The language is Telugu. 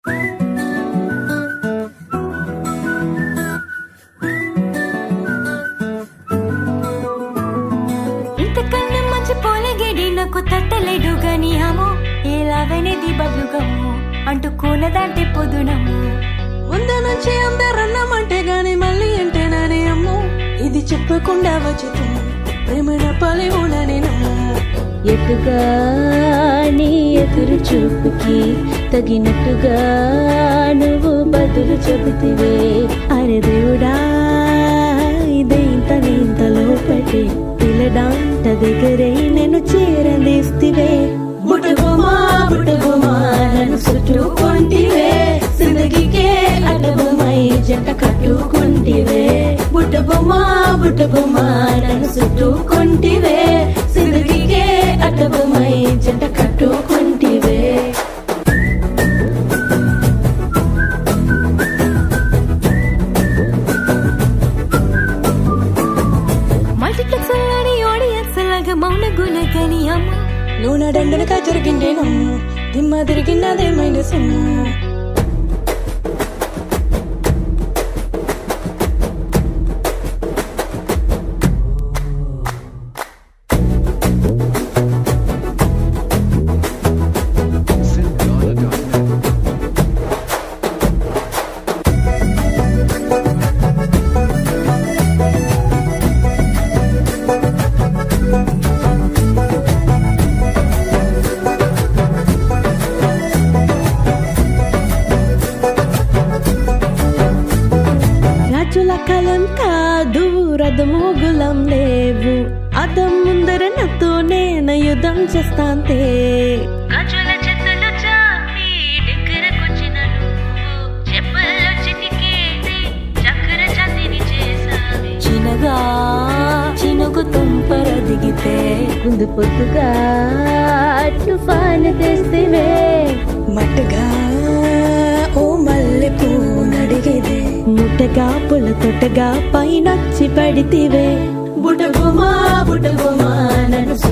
ఇంతకన్నా మంచి పోలగిడి నాకు తట్టలేడు గాని అమ్మో ఇలా వెనేది బబ్లుగమ్ము అంటుకున్నదంటే పొదునమ్ము ముందు నుంచి అందరన్నామంటే గాని మళ్ళీ అంటేనానే అమ్మో ఇది చెప్పకుండా వచ్చుతుంది ప్రేమన పలివునని నమ్ము ఎటుగా నీ ఎదురు చూపుకి తగినట్టుగా నువ్వు బదులు చెబుతివే అరే దేవుడా ఇదే ఇంతలో పట్టి పిల్లడాంట దగ్గరే నేను చేరందిస్తివే బుట్టబొమ్మా నన్ను చుట్టుకుంటివే జిందగీకే అడ్డబొమ్మై జంట కట్టుకుంటివే బుట్టబొమ్మా నన్ను చుట్టుకుంటివే జిందగీకే అడ్డబొమ్మై జంట కట్టుకుంటివే మల్టీప్లెక్స్ లోని ఆడియన్స్ లాగా మౌన గుణగని అమ్మ నువ్వు నా దండనగా జరిగిండేను దిమ్మ తిరిగినదేమైంది సొమ్ము రాజుల కాలం కాదు రథమోగులం లేవు అదం ముందర నాతో నేను యుద్ధం చేస్తాంతే గజుల చేతులు చాపి దగ్గరకొచ్చిన నువ్వు చెప్పుల్లో చిటికేసి చక్కెర చందిని చేసావి చిన్నగా చినుకు తుంపర దిగితే ముందు పొద్దుగా తుఫాను తెస్తివే మట్టుగా ఓ మల్లె పువ్వు నడిగేదే ముట్టగా పుల తొట్టగా పైనొచ్చి పడితివే బుట్టబొమ్మా నన్ను